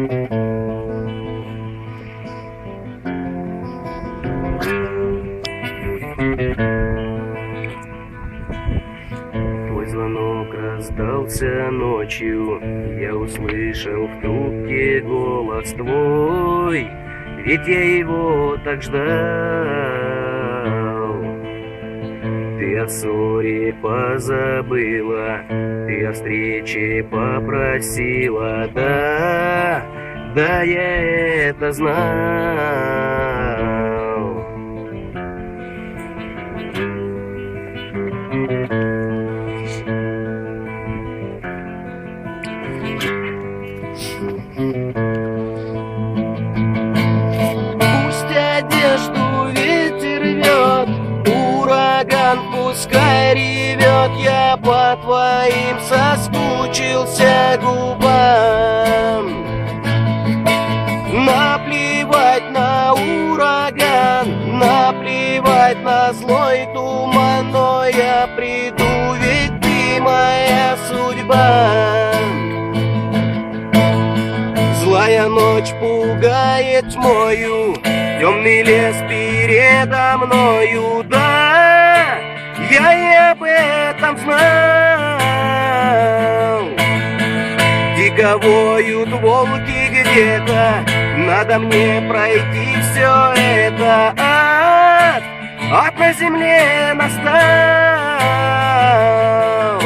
Твой звонок раздался ночью, я услышал в трубке голос твой, ведь я его так ждал. Ты о ссоре позабыла, ты о встрече попросила, да, да, я это знал. Пусть одежду ветер рвет, ураган пускай ревет, я по твоим соскучился губам. Наплевать на ураган, наплевать на злой туман, но я приду, ведь ты моя судьба. Злая ночь пугает тьмою, темный лес передо мною, да, я и об этом знал. Дико воют волки где-то, надо мне пройти все это, ад на земле настал.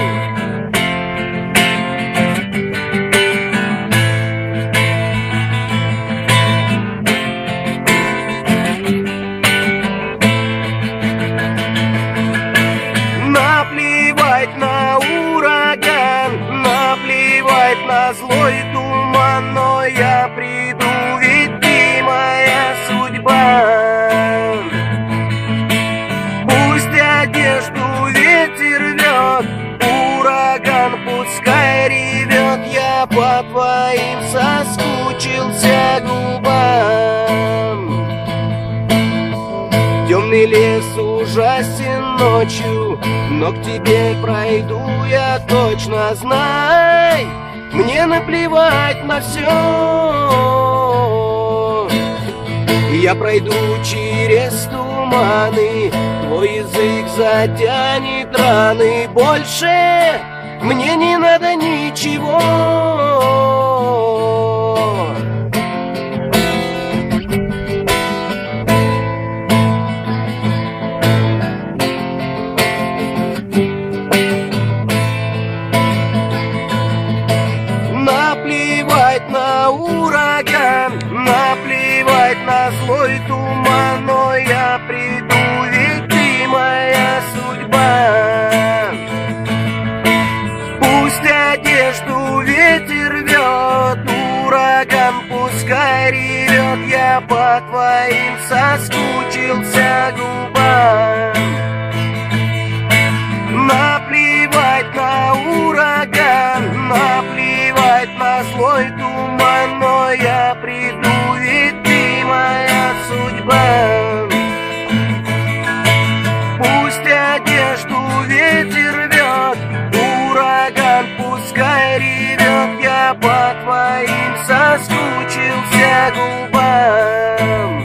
Наплевать на ураган, наплевать на злой туман, но я приду, ведь ты моя судьба. Пусть одежду ветер рвет, ураган пускай ревет, я по твоим соскучился губам. Темный лес ужасен ночью, но к тебе пройду я точно, знай, мне наплевать на все. Я пройду через туманы, твой язык затянет раны, больше мне не надо ничего. Наплевать на ураган, наплевать на злой туман, но я приду, ведь ты моя судьба. Пусть одежду ветер рвет, ураган пускай ревет, я по твоим соскучился губам. Наплевать на ураган, наплевать на злой туман, но я приду, ведь ты моя судьба. Пусть одежду ветер рвет, ураган пускай ревет, я по твоим соскучился губам.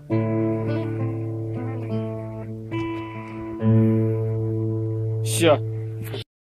Все.